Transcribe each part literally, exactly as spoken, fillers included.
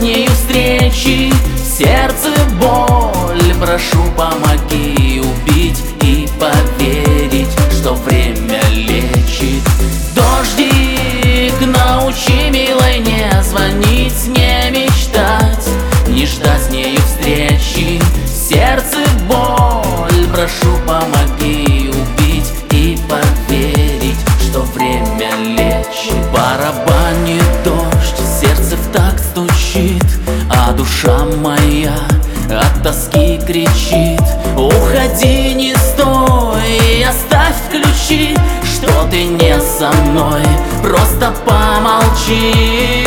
нею встречи, в сердце боль. Прошу, помоги убить и поверить, что время лечит. Дождик, научи, милой, не звонить, не мечтать, не ждать с нею встречи, в сердце боль. Прошу, помоги убить и поверить, что время лечит. Барабанит дождь, сердце в такт стучит, а душа моя от тоски кричит. Уходи, не стой, оставь ключи, что ты не со мной, просто помолчи.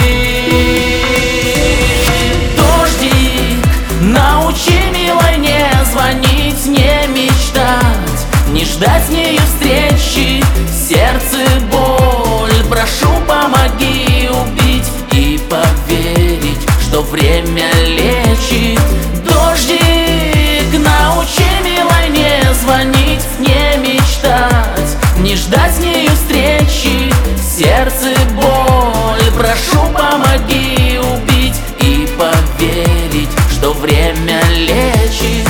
Дождик, научи, милой, не звонить, не мечтать, не ждать с нею встречи, в сердце боль. Прошу, помоги убить и поверить, что время лечит. Дождик, научи, милой, не звонить, не мечтать, не ждать с нею встречи, в сердце боль. Прошу, помоги убить и поверить, что время лечит.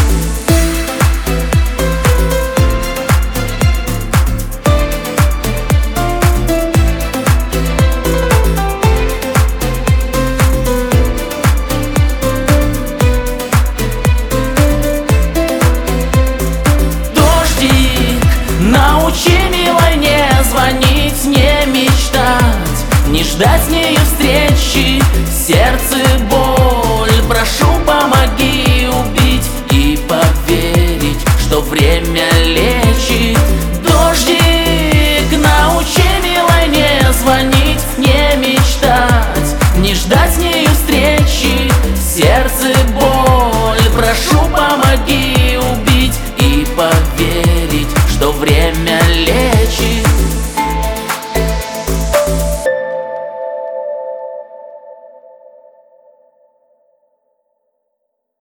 Научи, милой, не звонить, не мечтать, не ждать с нею встречи, в сердце боль. Прошу, помоги убить и поверить, что время лечит. Дождик, научи, милой, не звонить, не мечтать, не ждать с нею встречи, в сердце боль. Прошу, помоги убить и поверить, что время